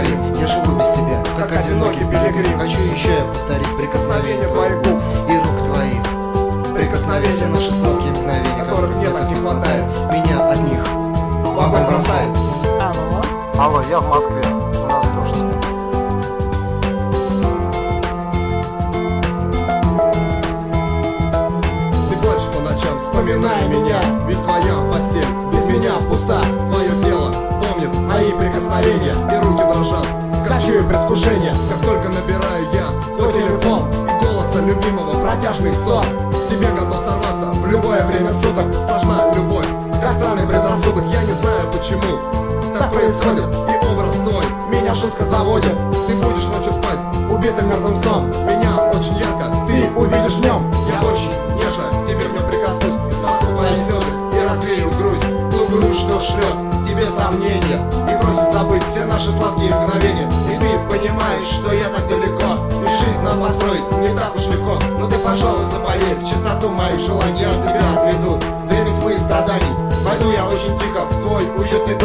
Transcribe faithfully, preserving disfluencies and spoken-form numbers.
повторим. Я живу без тебя, как одинокий пилигрим. Хочу еще я повторить прикосновение твоих губ и рук твоих. Прикосновения наши сладкие мгновения, которых мне так не хватает. Меня от них в огонь бросает. Алло. Алло, я в Москве, у нас дождь. Ты плачешь по ночам, вспоминая меня, ведь твоя постель без меня пуста. Твое тело помнит мои прикосновения, и руки дрожат, как чую предвкушение. Как только набираю я твой телефон, голоса любимого протяжный стон. Тебе готов сорваться в любое время суток. Сложна любовь, как странный предрассудок. Я не знаю почему так происходит, и образ твой меня шутка заводит. Ты будешь ночью спать убитым мертвым сном. Меня очень ярко ты увидишь в нем. Я очень нежно тебе в нем прикоснусь, и смогу твои слезы, и развею грусть. Глупую, что шлет тебе сомнения, и просит забыть все наши сладкие мгновения. И ты понимаешь, что я так далеко, и жизнь нам построить не так уж легко. Но ты, пожалуйста, поверь в чистоту моих желаний, я от тебя отведу время тьмы и страданий. Пойду я очень тихо в твой уютный